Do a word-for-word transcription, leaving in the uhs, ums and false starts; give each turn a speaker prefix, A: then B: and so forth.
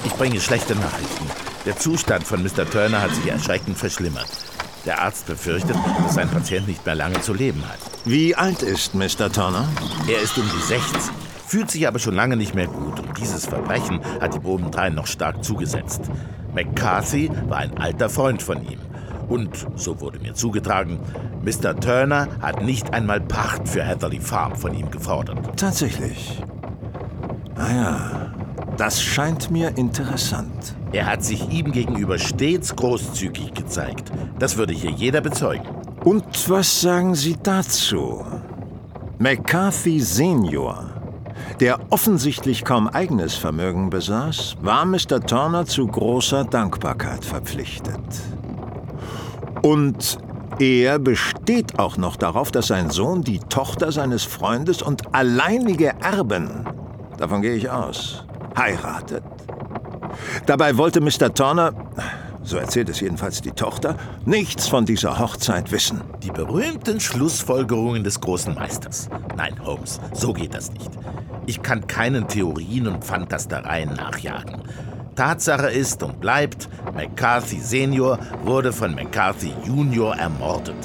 A: Ich bringe schlechte Nachrichten. Der Zustand von Mister Turner hat sich erschreckend verschlimmert. Der Arzt befürchtet, dass sein Patient nicht mehr lange zu leben hat.
B: Wie alt ist Mister Turner?
A: Er ist um die sechzig, fühlt sich aber schon lange nicht mehr gut. Und dieses Verbrechen hat ihm obendrein noch stark zugesetzt. McCarthy war ein alter Freund von ihm. Und, so wurde mir zugetragen, Mister Turner hat nicht einmal Pacht für Heatherley Farm von ihm gefordert.
B: Tatsächlich. Naja, das scheint mir interessant.
A: Er hat sich ihm gegenüber stets großzügig gezeigt. Das würde hier jeder bezeugen.
B: Und was sagen Sie dazu? McCarthy Senior, der offensichtlich kaum eigenes Vermögen besaß, war Mister Turner zu großer Dankbarkeit verpflichtet. Und er besteht auch noch darauf, dass sein Sohn die Tochter seines Freundes und alleinige Erben, davon gehe ich aus, heiratet. Dabei wollte Mister Turner, so erzählt es jedenfalls die Tochter, nichts von dieser Hochzeit wissen.
A: Die berühmten Schlussfolgerungen des großen Meisters. Nein, Holmes, so geht das nicht. Ich kann keinen Theorien und Fantastereien nachjagen. Tatsache ist und bleibt, McCarthy Senior wurde von McCarthy Junior ermordet.